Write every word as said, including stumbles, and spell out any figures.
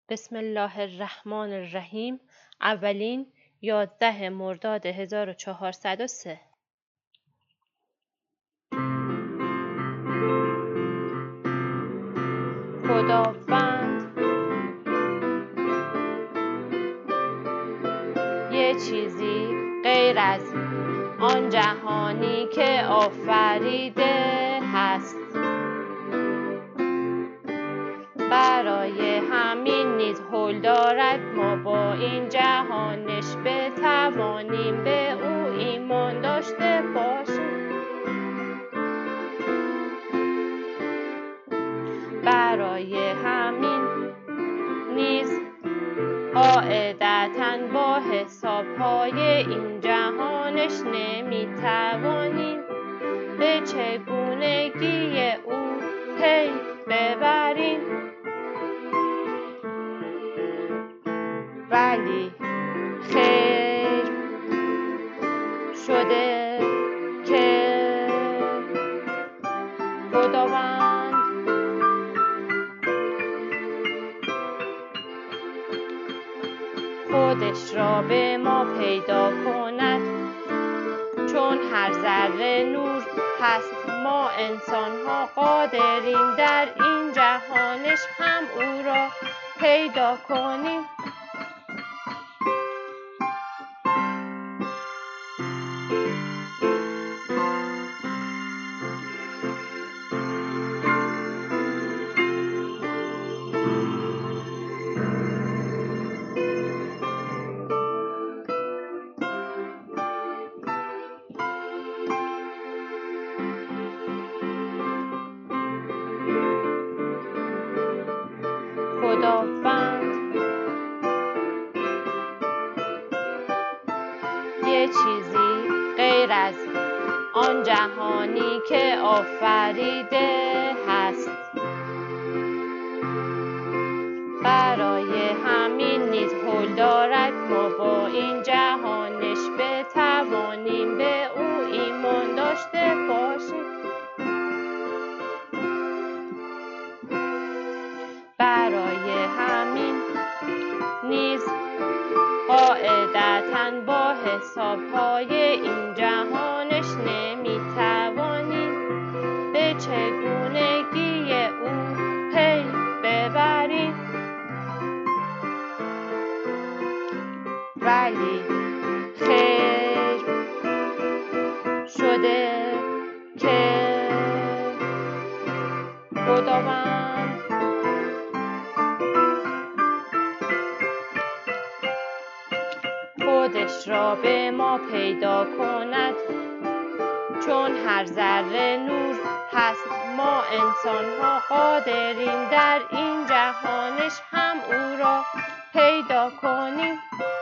بسم الله الرحمن الرحیم. اولین یازده مرداد هزار و چهارصد و سه. خداوند یه چیزی غیر از آن جهانی که آفریده هست، برای همین نیز هول دارد ما با این جهانش بتوانیم به او ایمان داشته باشیم. برای همین نیز قاعدتاً با حسابهای این جهانش نمیتوانیم به چگونگی او پی ببریم، ولی خیر شده که خداوند خودش را به ما پیدا کند، چون هر ذره نور هست ما انسان ها قادریم در این جهانش هم او را پیدا کنیم. خداوند یه چیزی غیر از آن جهانی که آفریده هست، برای همین نیز هول دارد ما با این جهانش بتوانیم به او ایمان داشته باشیم. برای همین نیز قاعدتاً با حسابهای این جهانش نمیتوانیم به چگونگی او پی ببریم، ولی خیر شده که خداوند خودش را به ما پیدا کند، چون هر ذره نور هست ما انسان ها قادریم در این جهانش هم او را پیدا کنیم.